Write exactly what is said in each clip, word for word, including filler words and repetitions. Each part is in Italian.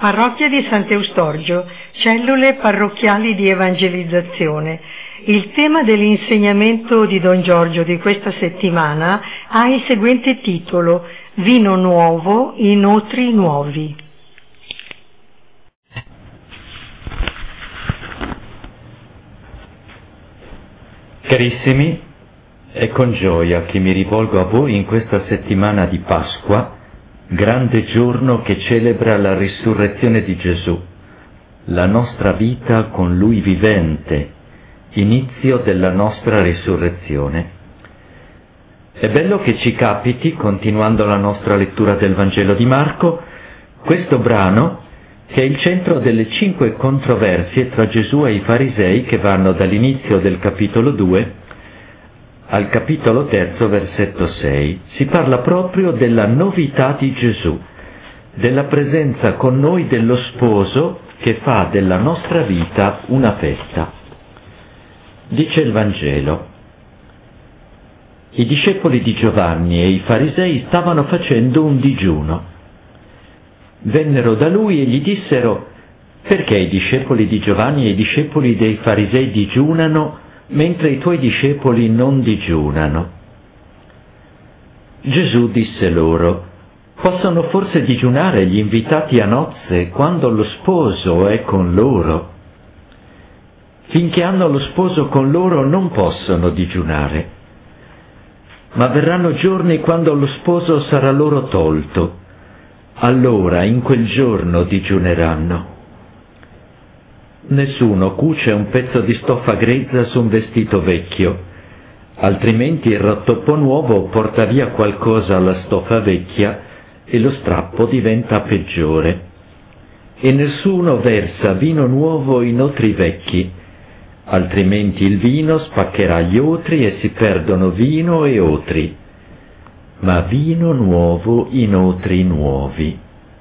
Parrocchia di Sant'Eustorgio, cellule parrocchiali di evangelizzazione. Il tema dell'insegnamento di Don Giorgio di questa settimana ha il seguente titolo: Vino nuovo in otri nuovi. Carissimi, è con gioia che mi rivolgo a voi in questa settimana di Pasqua, grande giorno che celebra la risurrezione di Gesù, la nostra vita con Lui vivente, inizio della nostra risurrezione. È bello che ci capiti, continuando la nostra lettura del Vangelo di Marco, questo brano che è il centro delle cinque controversie tra Gesù e i farisei che vanno dall'inizio del capitolo due al capitolo terzo, versetto sei. Si parla proprio della novità di Gesù, della presenza con noi dello sposo che fa della nostra vita una festa. Dice il Vangelo: i discepoli di Giovanni e i farisei stavano facendo un digiuno. Vennero da lui e gli dissero: perché i discepoli di Giovanni e i discepoli dei farisei digiunano mentre i tuoi discepoli non digiunano? Gesù disse loro: possono forse digiunare gli invitati a nozze quando lo sposo è con loro? Finché hanno lo sposo con loro non possono digiunare. Ma verranno giorni quando lo sposo sarà loro tolto. Allora in quel giorno digiuneranno. Nessuno cuce un pezzo di stoffa grezza su un vestito vecchio, altrimenti il rattoppo nuovo porta via qualcosa alla stoffa vecchia e lo strappo diventa peggiore. E nessuno versa vino nuovo in otri vecchi, altrimenti il vino spaccherà gli otri e si perdono vino e otri, ma vino nuovo in otri nuovi.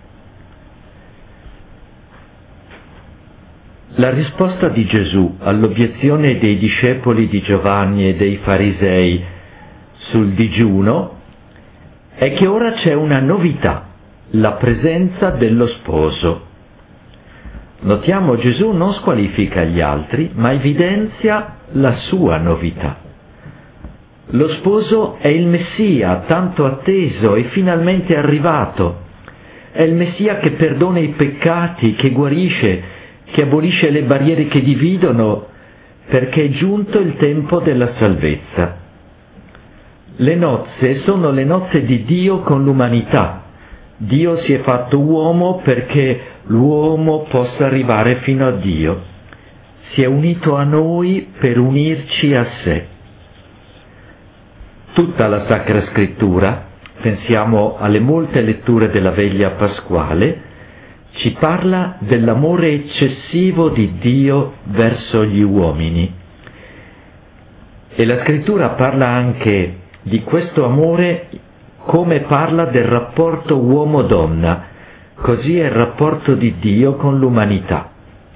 La risposta di Gesù all'obiezione dei discepoli di Giovanni e dei farisei sul digiuno è che ora c'è una novità, la presenza dello sposo. Notiamo, Gesù non squalifica gli altri, ma evidenzia la sua novità. Lo sposo è il Messia, tanto atteso e finalmente arrivato. È il Messia che perdona i peccati, che guarisce, che abolisce le barriere che dividono, perché è giunto il tempo della salvezza. Le nozze sono le nozze di Dio con l'umanità. Dio si è fatto uomo perché l'uomo possa arrivare fino a Dio. Si è unito a noi per unirci a sé. Tutta la Sacra Scrittura, pensiamo alle molte letture della veglia pasquale, ci parla dell'amore eccessivo di Dio verso gli uomini. E la Scrittura parla anche di questo amore come parla del rapporto uomo-donna, così è il rapporto di Dio con l'umanità.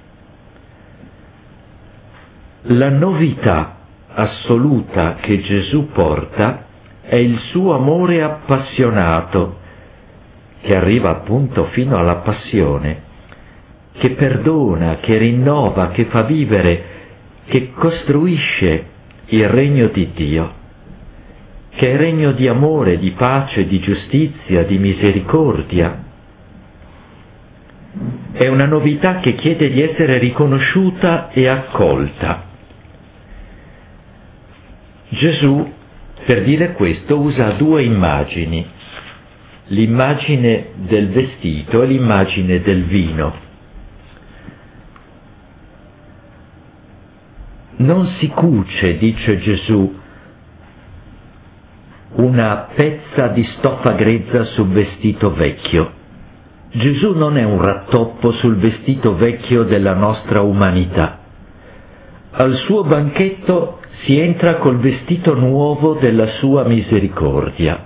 La novità assoluta che Gesù porta è il suo amore appassionato, che arriva appunto fino alla passione, che perdona, che rinnova, che fa vivere, che costruisce il regno di Dio, che è regno di amore, di pace, di giustizia, di misericordia. È una novità che chiede di essere riconosciuta e accolta. Gesù, per dire questo, usa due immagini: l'immagine del vestito e l'immagine del vino. Non si cuce, dice Gesù, una pezza di stoffa grezza sul vestito vecchio. Gesù non è un rattoppo sul vestito vecchio della nostra umanità. Al suo banchetto si entra col vestito nuovo della sua misericordia.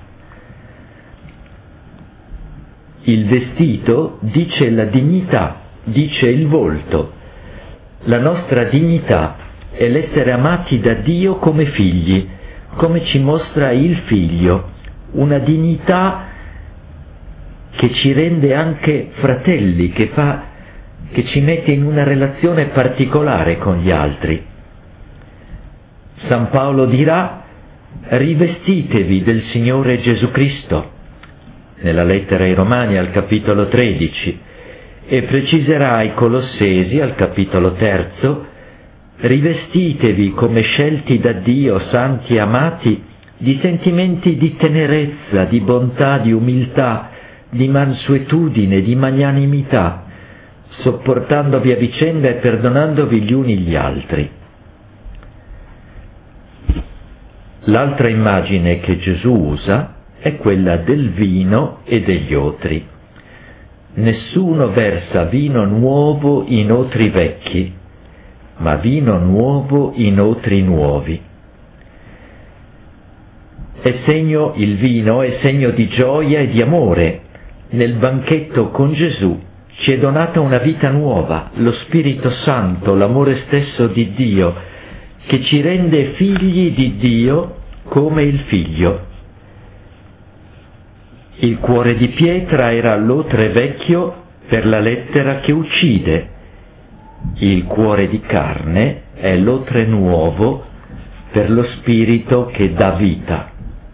Il vestito dice la dignità, dice il volto. La nostra dignità è l'essere amati da Dio come figli, come ci mostra il Figlio, una dignità che ci rende anche fratelli, che fa, che ci mette in una relazione particolare con gli altri. San Paolo dirà: rivestitevi del Signore Gesù Cristo, nella lettera ai Romani al capitolo tredici, e preciserà ai Colossesi al capitolo terzo: rivestitevi come scelti da Dio, santi e amati, di sentimenti di tenerezza, di bontà, di umiltà, di mansuetudine, di magnanimità, sopportandovi a vicenda e perdonandovi gli uni gli altri. L'altra immagine che Gesù usa è quella del vino e degli otri. Nessuno versa vino nuovo in otri vecchi, ma vino nuovo in otri nuovi. È segno, il vino è segno di gioia e di amore. Nel banchetto con Gesù ci è donata una vita nuova, lo Spirito Santo, l'amore stesso di Dio, che ci rende figli di Dio come il Figlio. Il cuore di pietra era l'otre vecchio per la lettera che uccide. Il cuore di carne è l'otre nuovo per lo Spirito che dà vita.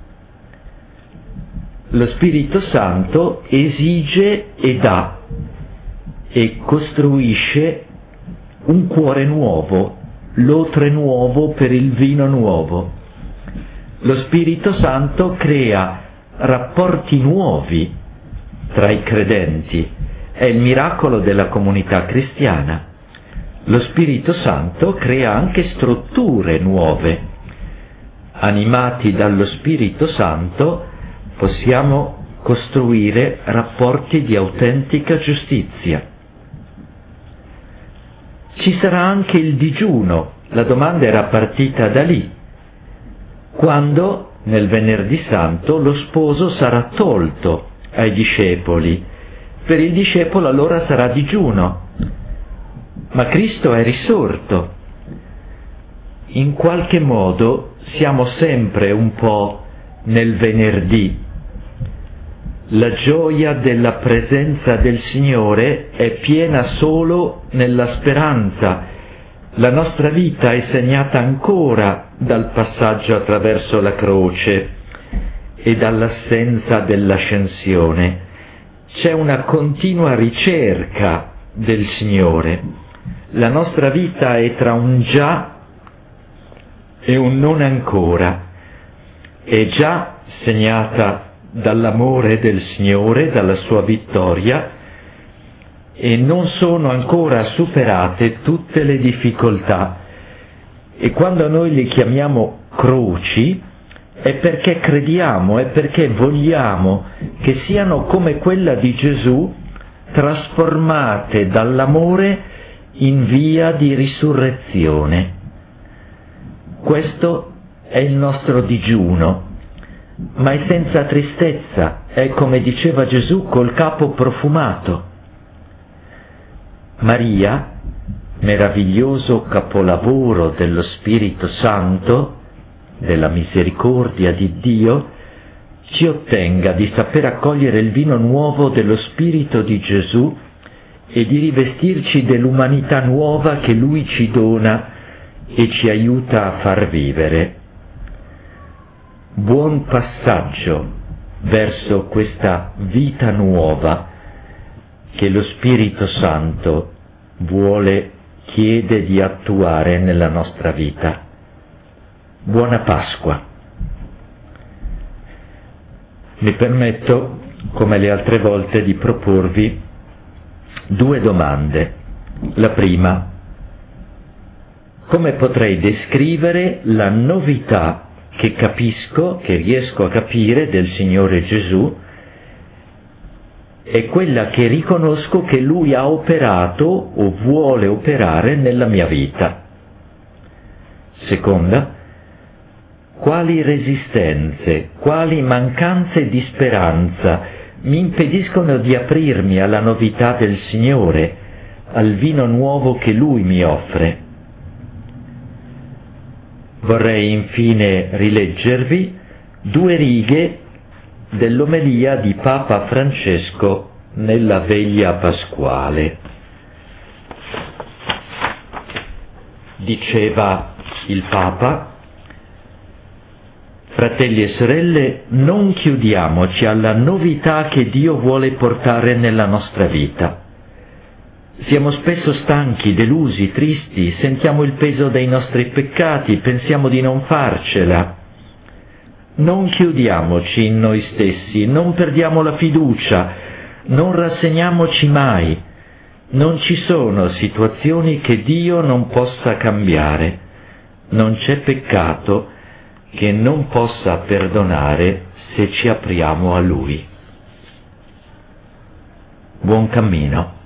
Lo Spirito Santo esige e dà e costruisce un cuore nuovo, l'otre nuovo per il vino nuovo. Lo Spirito Santo crea rapporti nuovi tra i credenti, è il miracolo della comunità cristiana. Lo Spirito Santo crea anche strutture nuove. Animati dallo Spirito Santo possiamo costruire rapporti di autentica giustizia. Ci sarà anche il digiuno. La domanda era partita da lì. Quando nel Venerdì Santo lo sposo sarà tolto ai discepoli, per il discepolo allora sarà digiuno. Ma Cristo è risorto. In qualche modo siamo sempre un po' nel venerdì. La gioia della presenza del Signore è piena solo nella speranza. La nostra vita è segnata ancora dal passaggio attraverso la croce e dall'assenza dell'ascensione. C'è una continua ricerca del Signore. La nostra vita è tra un già e un non ancora. È già segnata dall'amore del Signore, dalla sua vittoria, e non sono ancora superate tutte le difficoltà. E quando noi le chiamiamo croci è perché crediamo, è perché vogliamo che siano come quella di Gesù, trasformate dall'amore in via di risurrezione. Questo è il nostro digiuno, ma è senza tristezza, è come diceva Gesù, col capo profumato. Maria, meraviglioso capolavoro dello Spirito Santo, della misericordia di Dio, ci ottenga di saper accogliere il vino nuovo dello Spirito di Gesù e di rivestirci dell'umanità nuova che Lui ci dona e ci aiuta a far vivere. Buon passaggio verso questa vita nuova che lo Spirito Santo vuole, chiede di attuare nella nostra vita. Buona Pasqua. Mi permetto, come le altre volte, di proporvi due domande. La prima: come potrei descrivere la novità che capisco, che riesco a capire del Signore Gesù, è quella che riconosco che Lui ha operato o vuole operare nella mia vita. Seconda: quali resistenze, quali mancanze di speranza mi impediscono di aprirmi alla novità del Signore, al vino nuovo che Lui mi offre. Vorrei infine rileggervi due righe dell'omelia di Papa Francesco nella veglia pasquale. Diceva il Papa: fratelli e sorelle, non chiudiamoci alla novità che Dio vuole portare nella nostra vita. Siamo spesso stanchi, delusi, tristi, sentiamo il peso dei nostri peccati, pensiamo di non farcela. Non chiudiamoci in noi stessi, non perdiamo la fiducia, non rassegniamoci mai. Non ci sono situazioni che Dio non possa cambiare. Non c'è peccato che non possa perdonare se ci apriamo a Lui. Buon cammino.